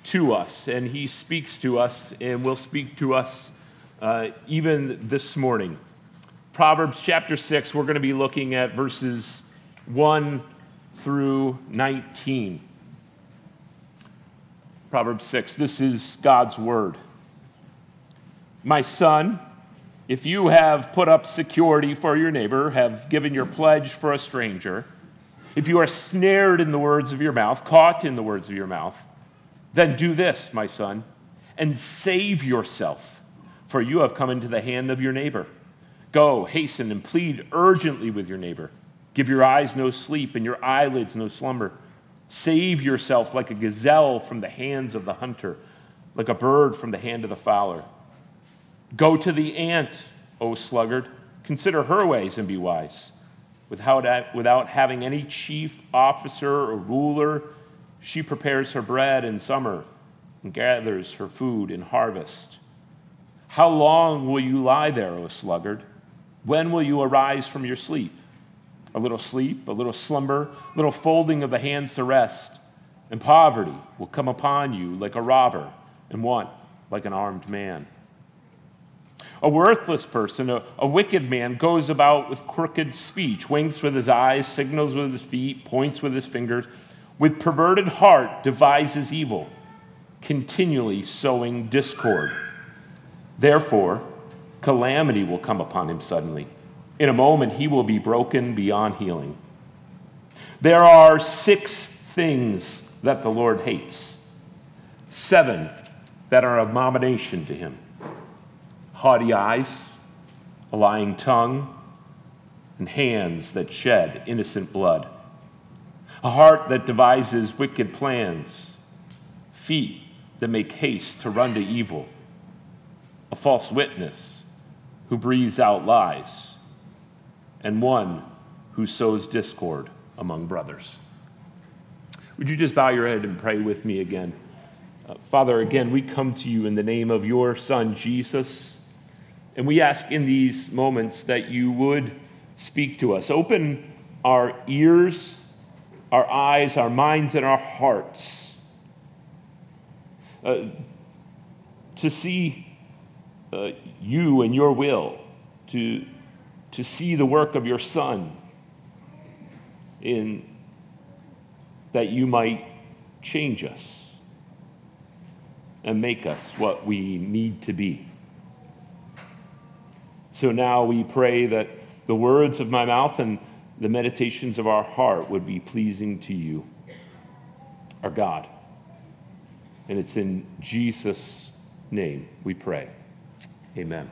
to us, and he speaks to us and will speak to us even this morning. Proverbs chapter 6, we're going to be looking at verses 1 through 19. Proverbs 6, this is God's word. My son, if you have put up security for your neighbor, have given your pledge for a stranger, if you are snared in the words of your mouth, caught in the words of your mouth, then do this, my son, and save yourself, for you have come into the hand of your neighbor. Go, hasten, and plead urgently with your neighbor. Give your eyes no sleep and your eyelids no slumber. Save yourself like a gazelle from the hands of the hunter, like a bird from the hand of the fowler. Go to the ant, O sluggard. Consider her ways and be wise. Without having any chief officer or ruler, she prepares her bread in summer and gathers her food in harvest. How long will you lie there, O sluggard? When will you arise from your sleep? A little sleep, a little slumber, a little folding of the hands to rest, and poverty will come upon you like a robber, and want like an armed man. A worthless person, a wicked man, goes about with crooked speech, winks with his eyes, signals with his feet, points with his fingers, with perverted heart devises evil, continually sowing discord. Therefore, calamity will come upon him suddenly. In a moment, he will be broken beyond healing. There are 6 things that the Lord hates, 7 that are abomination to him: haughty eyes, a lying tongue, and hands that shed innocent blood, a heart that devises wicked plans, feet that make haste to run to evil, a false witness who breathes out lies, and one who sows discord among brothers. Would you just bow your head and pray with me again? Father, again, we come to you in the name of your Son, Jesus, and we ask in these moments that you would speak to us. Open our ears, our eyes, our minds, and our hearts to see you and your will, to see the work of your Son, in that you might change us and make us what we need to be. So now we pray that the words of my mouth and the meditations of our heart would be pleasing to you, our God. And it's in Jesus' name we pray. Amen.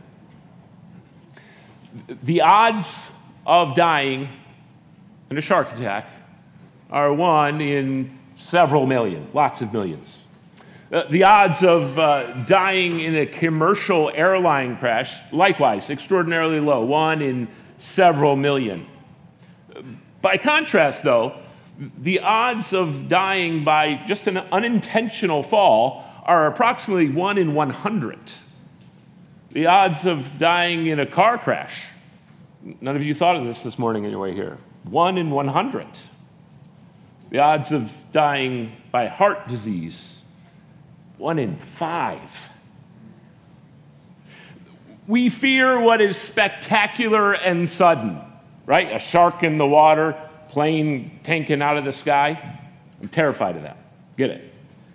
The odds of dying in a shark attack are 1 in several million, lots of millions. The odds of dying in a commercial airline crash, likewise, extraordinarily low, 1 in several million. By contrast, though, the odds of dying by just an unintentional fall are approximately 1 in 100. The odds of dying in a car crash, none of you thought of this morning on your way here, 1 in 100. The odds of dying by heart disease, 1 in 5. We fear what is spectacular and sudden, right? A shark in the water, plane tanking out of the sky. I'm terrified of that. Get it?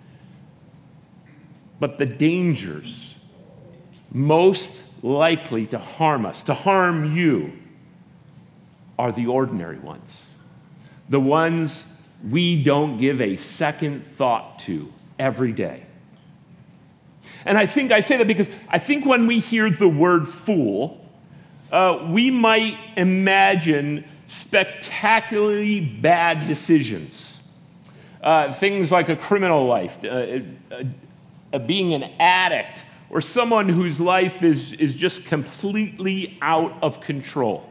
But the dangers most likely to harm us, to harm you, are the ordinary ones. The ones we don't give a second thought to every day. And I say that because I think when we hear the word fool, we might imagine spectacularly bad decisions. Things like a criminal life, being an addict, or someone whose life is just completely out of control.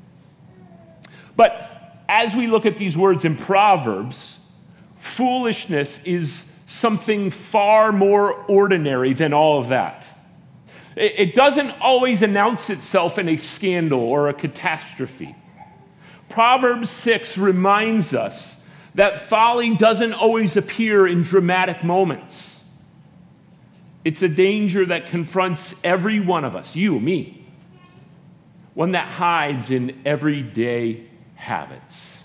But as we look at these words in Proverbs, foolishness is something far more ordinary than all of that. It doesn't always announce itself in a scandal or a catastrophe. Proverbs 6 reminds us that folly doesn't always appear in dramatic moments. It's a danger that confronts every one of us, you, me. One that hides in everyday habits.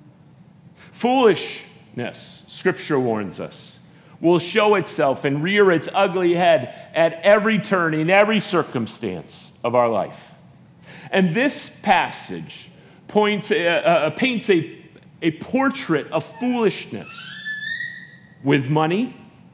Foolishness, Scripture warns us, will show itself and rear its ugly head at every turn in every circumstance of our life. And this passage paints a portrait of foolishness with money,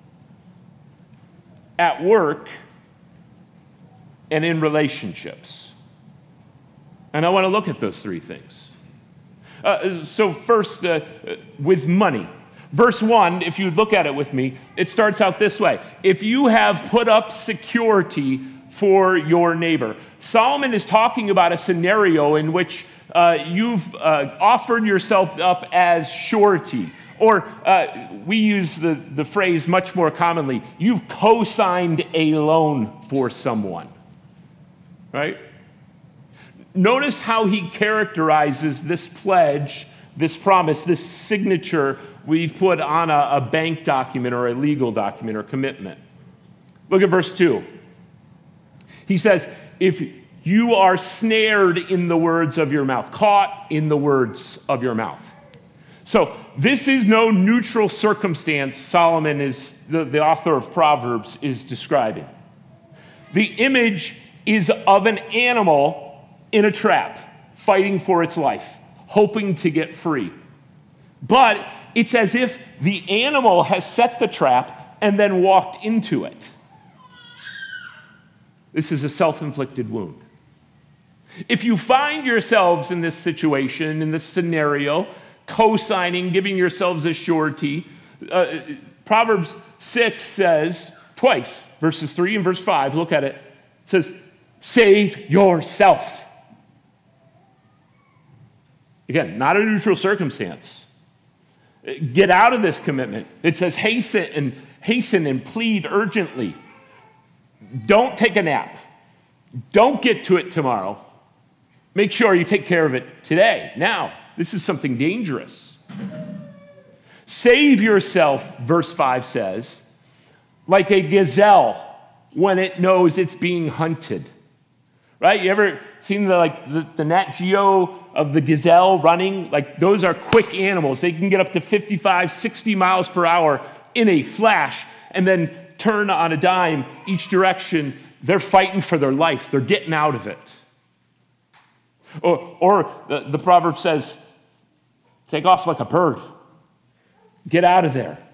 at work, and in relationships. And I want to look at those three things. So first, with money. Verse 1, if you look at it with me, it starts out this way. If you have put up security for your neighbor. Solomon is talking about a scenario in which you've offered yourself up as surety. Or we use the phrase much more commonly, you've co-signed a loan for someone. Right? Notice how he characterizes this pledge, this promise, this signature we've put on a bank document or a legal document or commitment. Look at verse 2. He says, if you are snared in the words of your mouth, caught in the words of your mouth. So this is no neutral circumstance Solomon is, the author of Proverbs, is describing. The image is of an animal in a trap, fighting for its life, hoping to get free. But it's as if the animal has set the trap and then walked into it. This is a self-inflicted wound. If you find yourselves in this situation, in this scenario, co-signing, giving yourselves a surety, Proverbs 6 says, twice, verses 3 and verse 5, look at it, it says, save yourself. Again, not a neutral circumstance. Get out of this commitment. It says hasten and plead urgently. Don't take a nap. Don't get to it tomorrow. Make sure you take care of it today, now. This is something dangerous. Save yourself, verse 5 says, like a gazelle when it knows it's being hunted. Right? You ever seen the Nat Geo of the gazelle running? Like, those are quick animals. They can get up to 55, 60 miles per hour in a flash and then turn on a dime each direction. They're fighting for their life. They're getting out of it. Or the proverb says, take off like a bird. Get out of there.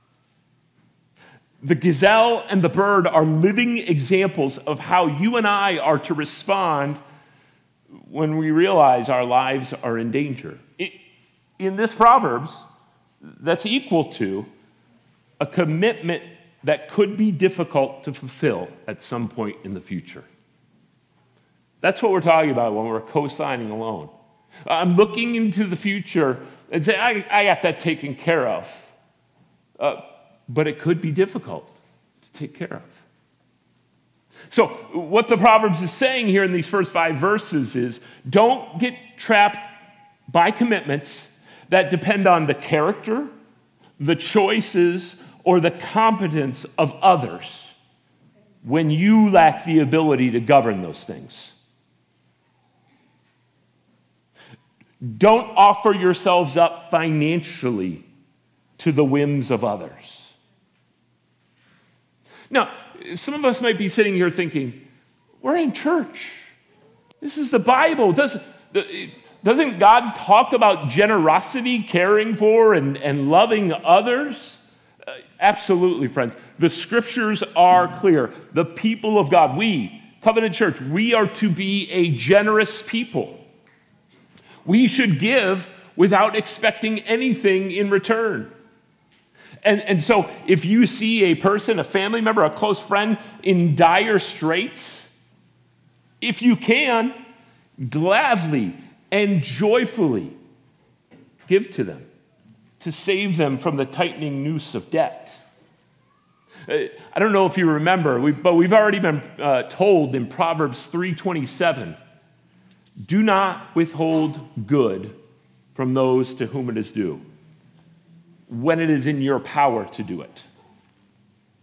The gazelle and the bird are living examples of how you and I are to respond when we realize our lives are in danger. In this Proverbs, that's equal to a commitment that could be difficult to fulfill at some point in the future. That's what we're talking about when we're co-signing a loan. I'm looking into the future and say, I got that taken care of. But it could be difficult to take care of. So what the Proverbs is saying here in these first 5 verses is, don't get trapped by commitments that depend on the character, the choices, or the competence of others when you lack the ability to govern those things. Don't offer yourselves up financially to the whims of others. Now, some of us might be sitting here thinking, we're in church. This is the Bible. Doesn't God talk about generosity, caring for, and loving others? Absolutely, friends. The Scriptures are clear. The people of God, we, Covenant Church, we are to be a generous people. We should give without expecting anything in return. And so if you see a person, a family member, a close friend in dire straits, if you can, gladly and joyfully give to them to save them from the tightening noose of debt. I don't know if you remember, but we've already been told in Proverbs 3:27, do not withhold good from those to whom it is due, when it is in your power to do it.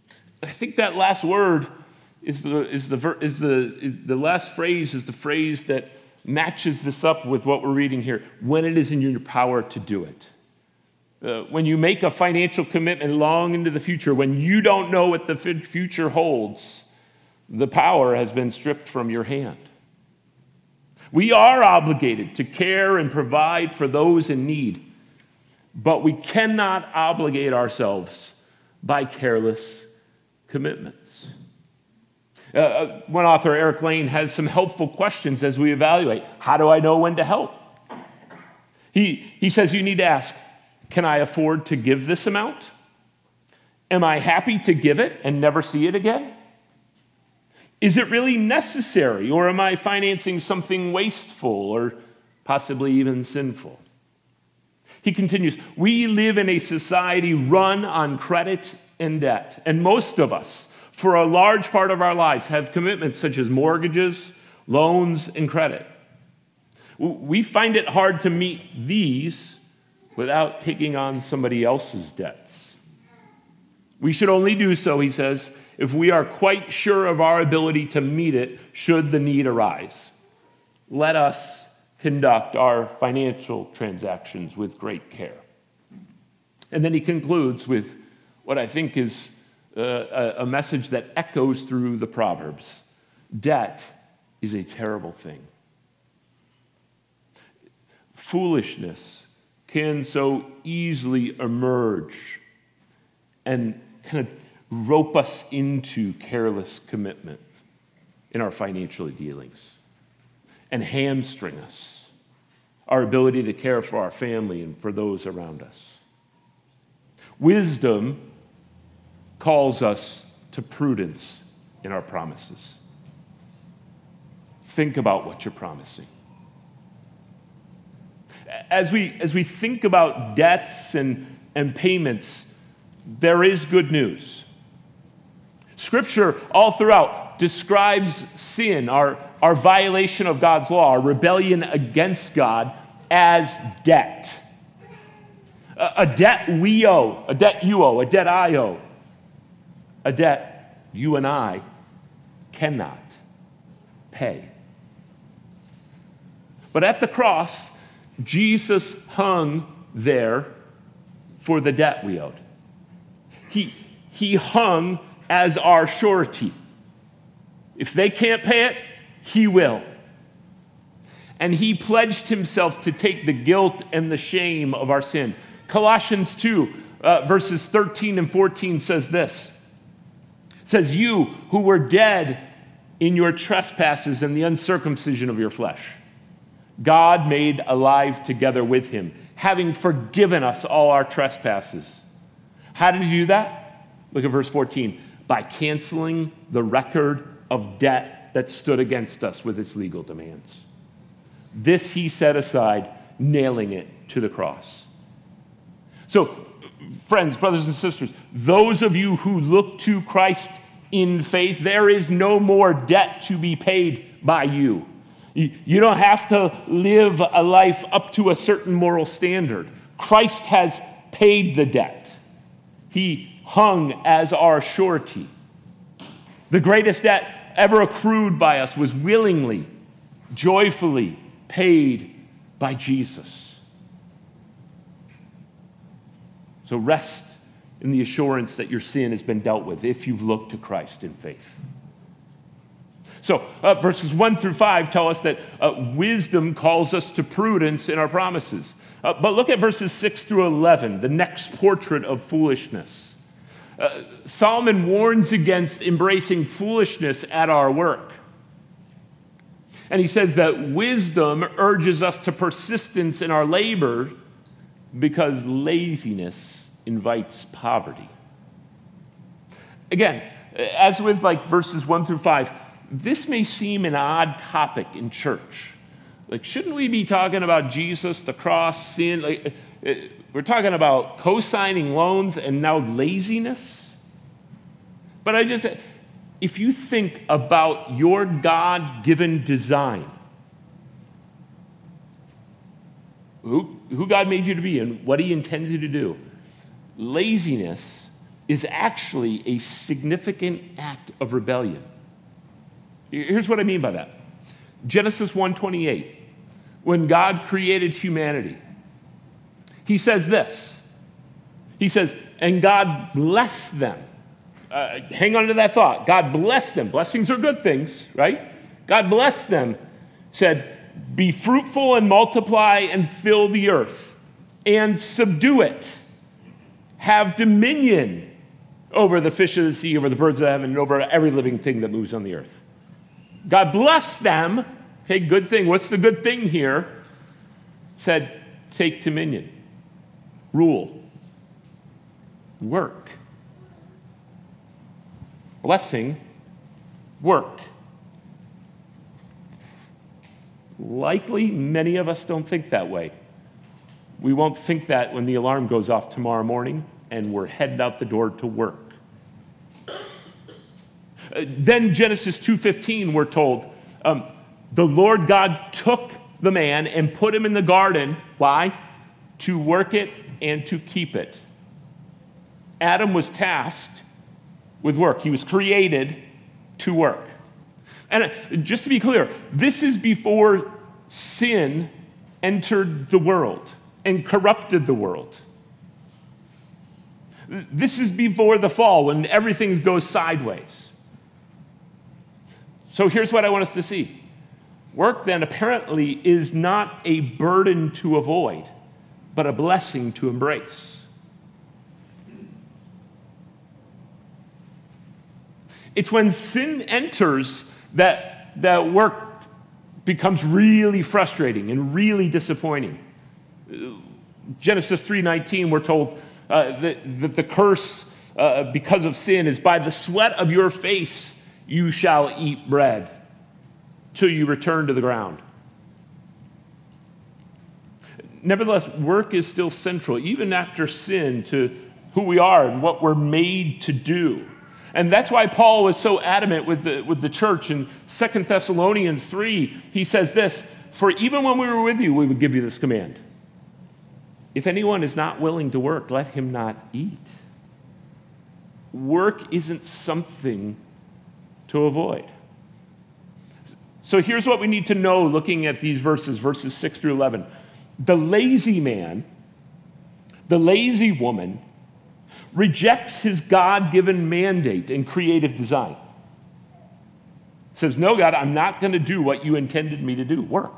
I think that last word is the last phrase is the phrase that matches this up with what we're reading here. When it is in your power to do it. When you make a financial commitment long into the future, when you don't know what the future holds, the power has been stripped from your hand. We are obligated to care and provide for those in need, but we cannot obligate ourselves by careless commitments. One author, Eric Lane, has some helpful questions as we evaluate. How do I know when to help? He says you need to ask, can I afford to give this amount? Am I happy to give it and never see it again? Is it really necessary, or am I financing something wasteful or possibly even sinful? He continues, we live in a society run on credit and debt, and most of us, for a large part of our lives, have commitments such as mortgages, loans, and credit. We find it hard to meet these without taking on somebody else's debts. We should only do so, he says, if we are quite sure of our ability to meet it should the need arise. Let us conduct our financial transactions with great care. And then he concludes with what I think is a message that echoes through the Proverbs. Debt is a terrible thing. Foolishness can so easily emerge and kind of rope us into careless commitment in our financial dealings and hamstring us, our ability to care for our family and for those around us. Wisdom calls us to prudence in our promises. Think about what you're promising. As we think about debts and payments, there is good news. Scripture all throughout describes sin, our violation of God's law, our rebellion against God, as debt. A debt we owe, a debt you owe, a debt I owe, a debt you and I cannot pay. But at the cross, Jesus hung there for the debt we owed. He hung as our surety. If they can't pay it, he will. And he pledged himself to take the guilt and the shame of our sin. Colossians 2, verses 13 and 14 says this. It says, you who were dead in your trespasses and the uncircumcision of your flesh, God made alive together with him, having forgiven us all our trespasses. How did he do that? Look at verse 14. By canceling the record of debt that stood against us with its legal demands. This he set aside, nailing it to the cross. So, friends, brothers and sisters, those of you who look to Christ in faith, there is no more debt to be paid by you. You don't have to live a life up to a certain moral standard. Christ has paid the debt. He hung as our surety. The greatest debt ever accrued by us was willingly, joyfully paid by Jesus. So rest in the assurance that your sin has been dealt with if you've looked to Christ in faith. So verses 1 through 5 tell us that wisdom calls us to prudence in our promises. But look at verses 6 through 11, the next portrait of foolishness. Solomon warns against embracing foolishness at our work. And he says that wisdom urges us to persistence in our labor because laziness invites poverty. Again, as with verses 1 through 5, this may seem an odd topic in church. Shouldn't we be talking about Jesus, the cross, sin? We're talking about co-signing loans and now laziness? But if you think about your God-given design, who God made you to be and what he intends you to do, laziness is actually a significant act of rebellion. Here's what I mean by that. Genesis 1:28, when God created humanity, he says this. He says, and God blessed them. Hang on to that thought. God blessed them. Blessings are good things, right? God blessed them, said, be fruitful and multiply and fill the earth and subdue it. Have dominion over the fish of the sea, over the birds of heaven, and over every living thing that moves on the earth. God blessed them. Okay, good thing. What's the good thing here? Said, take dominion, rule, work. Blessing, work. Likely, many of us don't think that way. We won't think that when the alarm goes off tomorrow morning and we're headed out the door to work. Then Genesis 2:15, we're told, the Lord God took the man and put him in the garden. Why? To work it and to keep it. Adam was tasked with work. He was created to work. And just to be clear, this is before sin entered the world and corrupted the world. This is before the fall, when everything goes sideways. So here's what I want us to see. Work, then, apparently is not a burden to avoid, but a blessing to embrace. It's when sin enters that work becomes really frustrating and really disappointing. Genesis 3:19, we're told that the curse because of sin is, by the sweat of your face you shall eat bread till you return to the ground. Nevertheless, work is still central, even after sin, to who we are and what we're made to do. And that's why Paul was so adamant with the church in 2 Thessalonians 3. He says this, for even when we were with you, we would give you this command. If anyone is not willing to work, let him not eat. Work isn't something to avoid. So here's what we need to know looking at these verses 6 through 11. The lazy man, the lazy woman, rejects his God-given mandate and creative design. Says, no, God, I'm not going to do what you intended me to do. Work.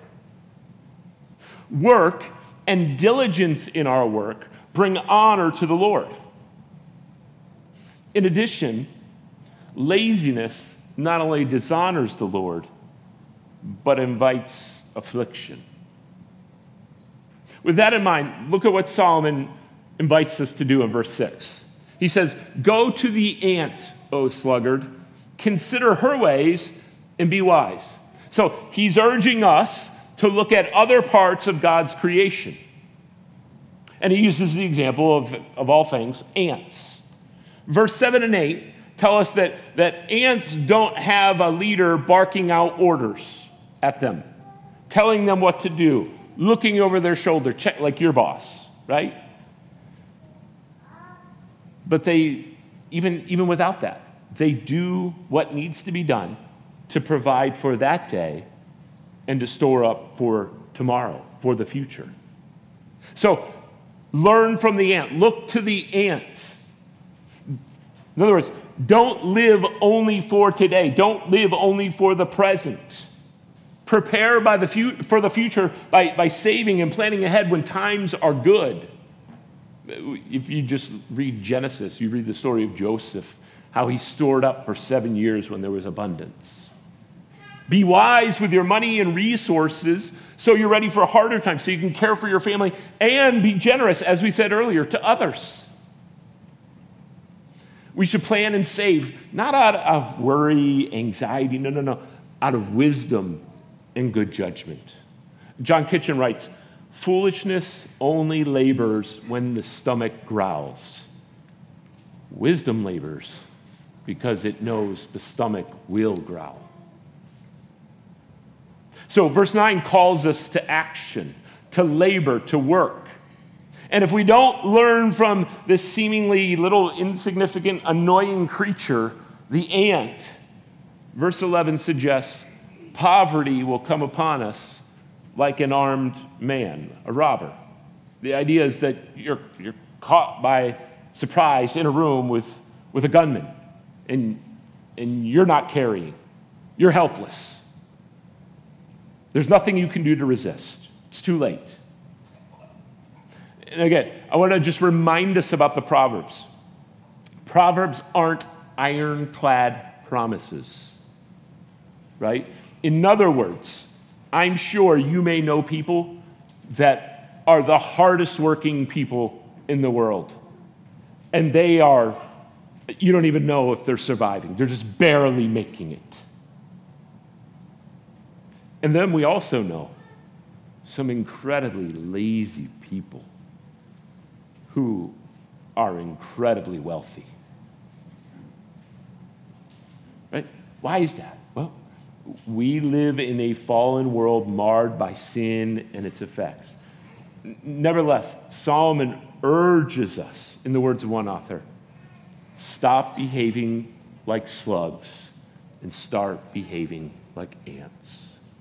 Work and diligence in our work bring honor to the Lord. In addition, laziness not only dishonors the Lord, but invites affliction. With that in mind, look at what Solomon invites us to do in verse 6. He says, go to the ant, O sluggard, consider her ways and be wise. So he's urging us to look at other parts of God's creation. And he uses the example of all things, ants. Verse 7 and 8 tell us that ants don't have a leader barking out orders at them, telling them what to do, looking over their shoulder, check like your boss, right? But they, even without that, they do what needs to be done to provide for that day and to store up for tomorrow, for the future. So learn from the ant. Look to the ant. In other words, don't live only for today. Don't live only for the present. Prepare for the future by saving and planning ahead when times are good. If you just read Genesis, you read the story of Joseph, how he stored up for 7 years when there was abundance. Be wise with your money and resources so you're ready for harder times, so you can care for your family, and be generous, as we said earlier, to others. We should plan and save, not out of worry, anxiety, no, out of wisdom and good judgment. John Kitchen writes, foolishness only labors when the stomach growls. Wisdom labors because it knows the stomach will growl. So verse 9 calls us to action, to labor, to work. And if we don't learn from this seemingly little insignificant, annoying creature, the ant, verse 11 suggests poverty will come upon us like an armed man, a robber. The idea is that you're caught by surprise in a room with a gunman, and you're not carrying. You're helpless. There's nothing you can do to resist. It's too late. And again, I want to just remind us about the Proverbs. Proverbs aren't ironclad promises, right? In other words, I'm sure you may know people that are the hardest working people in the world. And you don't even know if they're surviving. They're just barely making it. And then we also know some incredibly lazy people who are incredibly wealthy. Right? Why is that? Well, we live in a fallen world marred by sin and its effects. Nevertheless, Solomon urges us, in the words of one author, stop behaving like slugs and start behaving like ants.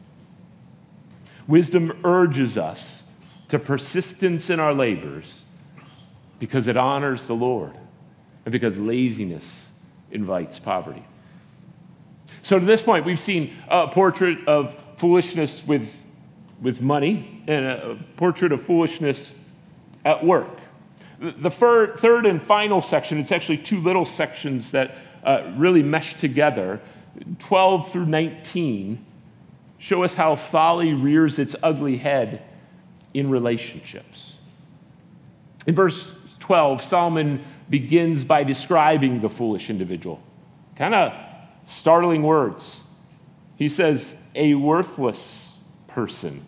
Wisdom urges us to persistence in our labors because it honors the Lord and because laziness invites poverty. So to this point, we've seen a portrait of foolishness with money and a portrait of foolishness at work. The third and final section, it's actually two little sections that really mesh together, 12 through 19, show us how folly rears its ugly head in relationships. In verse 12, Solomon begins by describing the foolish individual. Kind of startling words. He says, a worthless person.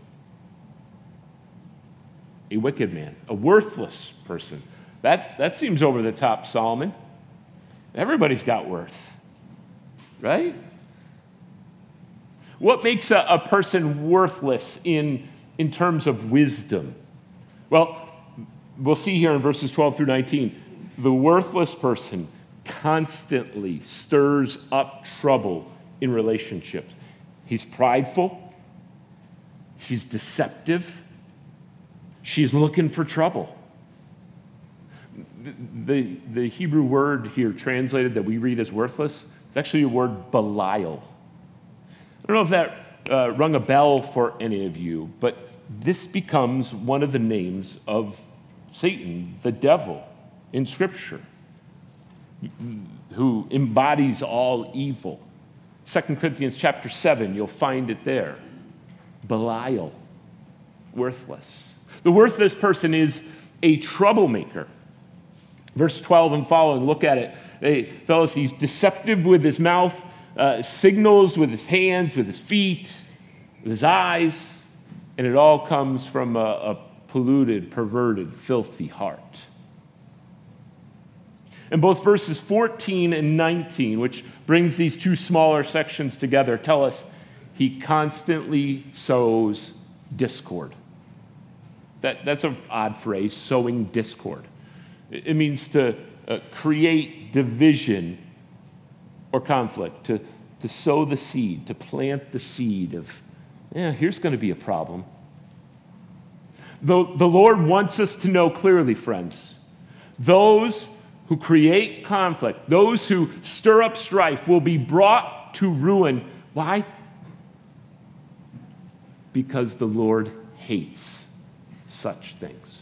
A wicked man. A worthless person. That seems over the top, Solomon. Everybody's got worth, right? What makes a person worthless in terms of wisdom? Well, we'll see here in verses 12 through 19, the worthless person constantly stirs up trouble in relationships. He's prideful. He's deceptive. She's looking for trouble. The Hebrew word here translated that we read as worthless, it's actually a word Belial. I don't know if that rung a bell for any of you, but this becomes one of the names of Satan, the devil, in Scripture, who embodies all evil. 2 Corinthians chapter 7, you'll find it there. Belial, worthless. The worthless person is a troublemaker. Verse 12 and following, look at it. Hey, fellas, he's deceptive with his mouth, signals with his hands, with his feet, with his eyes, and it all comes from a polluted, perverted, filthy heart. And both verses 14 and 19, which brings these two smaller sections together, tell us he constantly sows discord. That's an odd phrase, sowing discord. It means to create division or conflict, to sow the seed, to plant the seed of, here's going to be a problem. The Lord wants us to know clearly, friends, those who create conflict, those who stir up strife will be brought to ruin. Why? Because the Lord hates such things.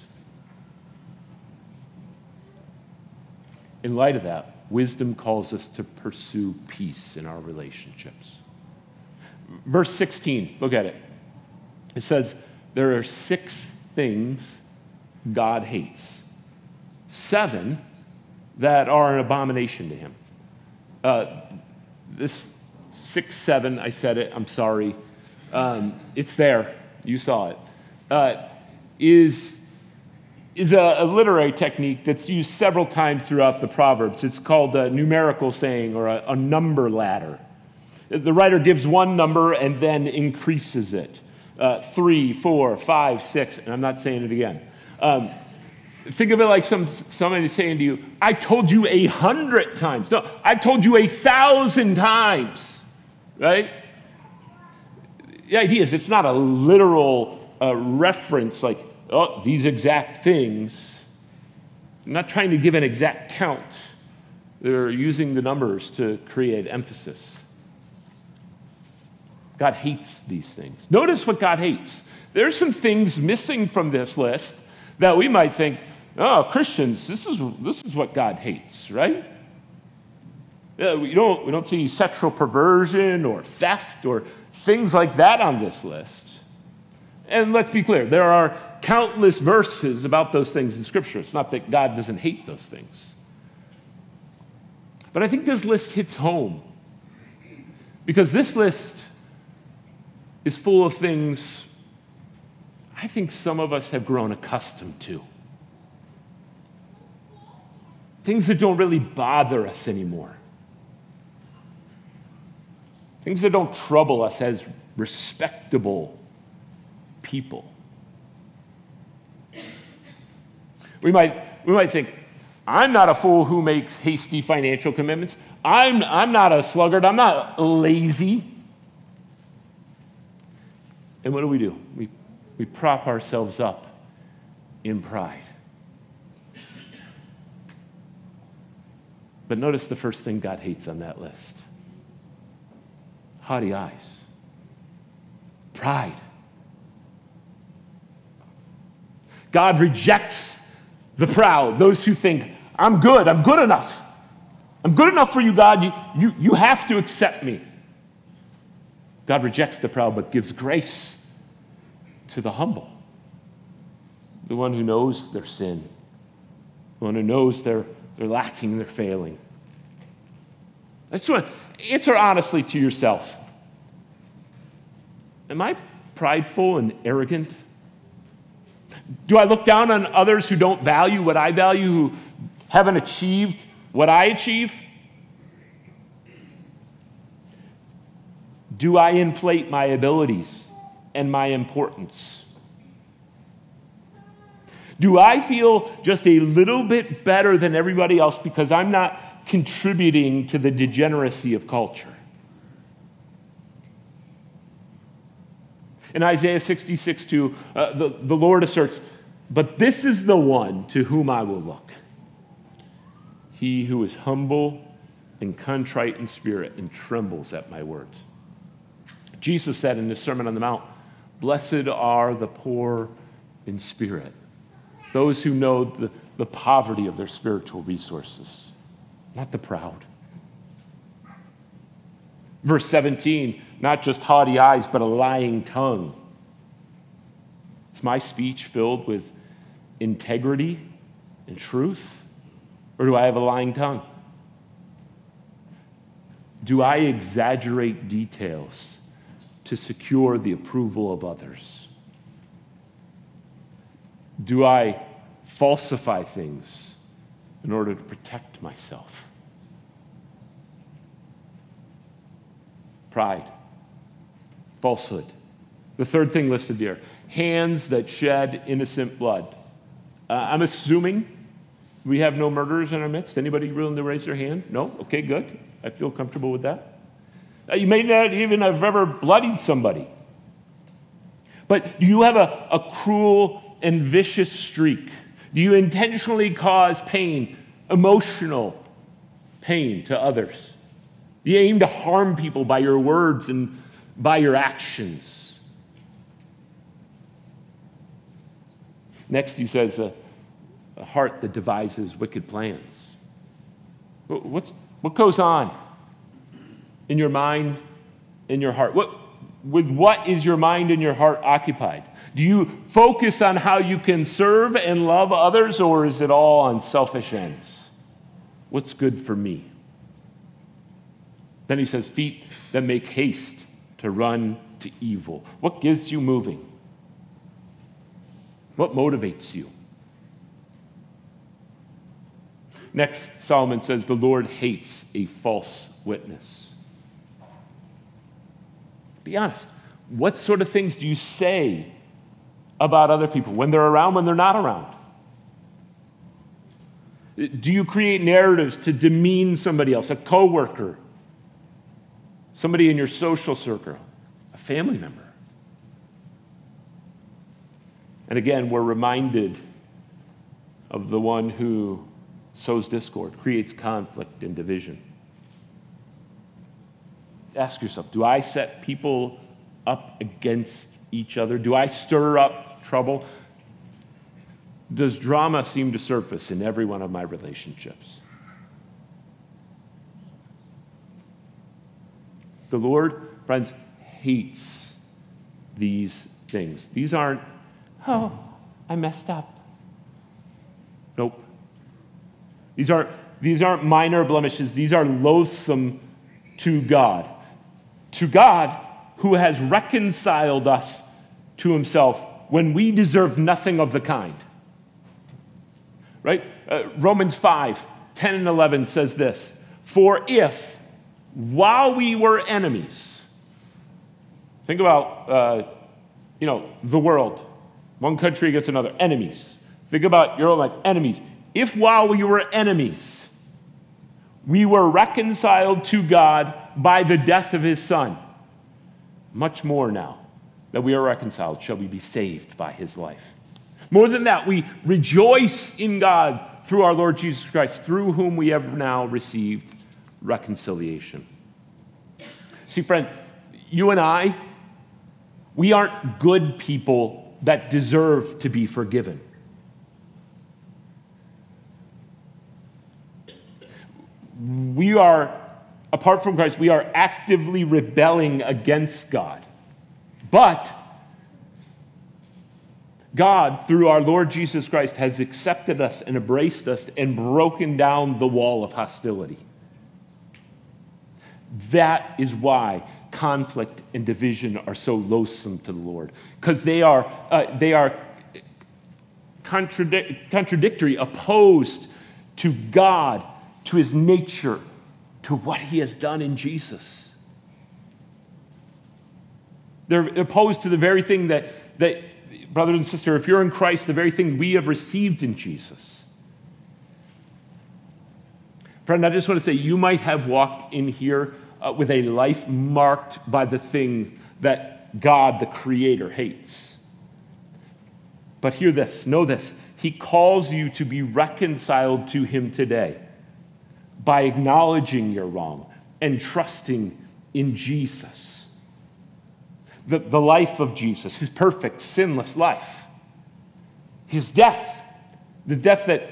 In light of that, wisdom calls us to pursue peace in our relationships. Verse 16, look at it. It says, there are 6 things God hates. 7 that are an abomination to him. This 6, 7, I said it, I'm sorry. It's there. You saw it. Is a literary technique that's used several times throughout the Proverbs. It's called a numerical saying or a number ladder. The writer gives one number and then increases it. 3, 4, 5, 6, and I'm not saying it again. Think of it like somebody saying to you, I've told you 100 times. No, I've told you 1,000 times, right? The idea is it's not a literal reference like, oh, these exact things. I'm not trying to give an exact count. They're using the numbers to create emphasis. God hates these things. Notice what God hates. There's some things missing from this list that we might think, oh, Christians, this is what God hates, right? We don't see sexual perversion or theft or things like that on this list. And let's be clear, there are countless verses about those things in Scripture. It's not that God doesn't hate those things. But I think this list hits home because this list is full of things I think some of us have grown accustomed to. Things that don't really bother us anymore. Things that don't trouble us as respectable people. We might think, I'm not a fool who makes hasty financial commitments. I'm not a sluggard. I'm not lazy. And what do? We prop ourselves up in pride. But notice the first thing God hates on that list. Haughty eyes. Pride. God rejects the proud, those who think, I'm good enough. I'm good enough for you, God. You have to accept me. God rejects the proud, but gives grace to the humble. The one who knows their sin. The one who knows they're lacking, they're failing. I just want to answer honestly to yourself. Am I prideful and arrogant? Do I look down on others who don't value what I value, who haven't achieved what I achieve? Do I inflate my abilities and my importance? Do I feel just a little bit better than everybody else because I'm not contributing to the degeneracy of culture? In Isaiah 66:2, the Lord asserts, but this is the one to whom I will look. He who is humble and contrite in spirit and trembles at my words. Jesus said in the Sermon on the Mount, blessed are the poor in spirit, those who know the poverty of their spiritual resources, not the proud. Verse 17, not just haughty eyes, but a lying tongue. Is my speech filled with integrity and truth? Or do I have a lying tongue? Do I exaggerate details to secure the approval of others? Do I falsify things in order to protect myself? Pride, falsehood. The third thing listed here, hands that shed innocent blood. I'm assuming we have no murderers in our midst. Anybody willing to raise their hand? No? Okay, good. I feel comfortable with that. You may not even have ever bloodied somebody. But do you have a cruel and vicious streak? Do you intentionally cause pain, emotional pain to others? Do you aim to harm people by your words and by your actions? Next, he says, a heart that devises wicked plans. What goes on in your mind, in your heart? With what is your mind and your heart occupied? Do you focus on how you can serve and love others, or is it all on selfish ends? What's good for me? Then he says, feet that make haste to run to evil. What gets you moving? What motivates you? Next, Solomon says, the Lord hates a false witness. Be honest. What sort of things do you say about other people when they're around, when they're not around? Do you create narratives to demean somebody else, a coworker, somebody in your social circle, a family member? And again, we're reminded of the one who sows discord, creates conflict and division. Ask yourself, do I set people up against each other? Do I stir up trouble? Does drama seem to surface in every one of my relationships? The Lord, friends, hates these things. These aren't, oh, I messed up. Nope. These aren't minor blemishes. These are loathsome to God. To God, who has reconciled us to himself when we deserve nothing of the kind. Right? Romans 5:10 and 11 says this, for if, while we were enemies, think about, the world, one country against another, enemies. Think about your own life, enemies. If while we were enemies, we were reconciled to God by the death of his Son, much more now that we are reconciled shall we be saved by his life. More than that, we rejoice in God through our Lord Jesus Christ, through whom we have now received reconciliation. See, friend, you and I, we aren't good people that deserve to be forgiven. We are, apart from Christ, we are actively rebelling against God. But God, through our Lord Jesus Christ, has accepted us and embraced us and broken down the wall of hostility. That is why conflict and division are so loathsome to the Lord, because they are contradictory, opposed to God, to his nature, to what he has done in Jesus. They're opposed to the very thing that brothers and sisters, if you're in Christ, the very thing we have received in Jesus. Friend, I just want to say, you might have walked in here with a life marked by the thing that God, the Creator, hates. But hear this, know this, he calls you to be reconciled to him today by acknowledging your wrong and trusting in Jesus. The life of Jesus, his perfect, sinless life. His death, the death that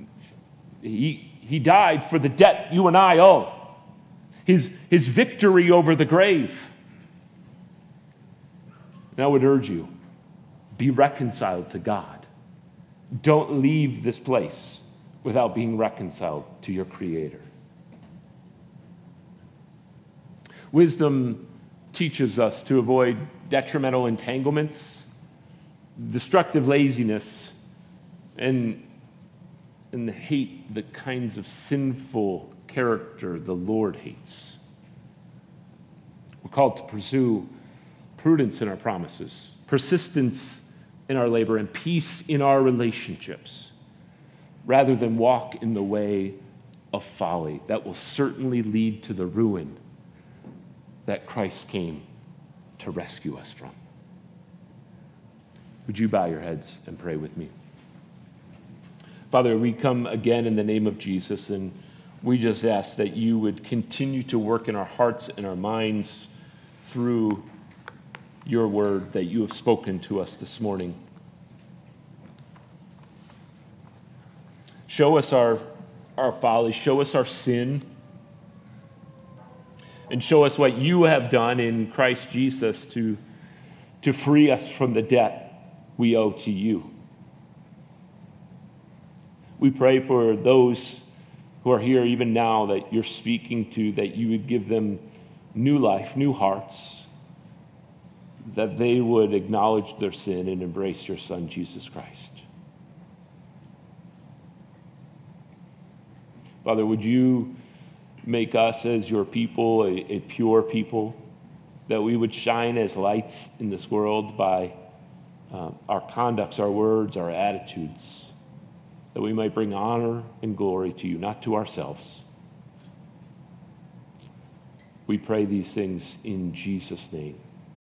he died for the debt you and I owe. His victory over the grave. And I would urge you, be reconciled to God. Don't leave this place without being reconciled to your Creator. Wisdom teaches us to avoid detrimental entanglements, destructive laziness, and hate the kinds of sinful character the Lord hates. We're called to pursue prudence in our promises, persistence in our labor, and peace in our relationships, rather than walk in the way of folly that will certainly lead to the ruin that Christ came to rescue us from. Would you bow your heads and pray with me? Father, we come again in the name of Jesus, and we just ask that you would continue to work in our hearts and our minds through your word that you have spoken to us this morning. Show us our folly, show us our sin, and show us what you have done in Christ Jesus to free us from the debt we owe to you. We pray for those who are here even now that you're speaking to, that you would give them new life, new hearts, that they would acknowledge their sin and embrace your Son, Jesus Christ. Father, would you make us as your people a pure people, that we would shine as lights in this world by our conducts, our words, our attitudes, that we might bring honor and glory to you, not to ourselves. We pray these things in Jesus' name.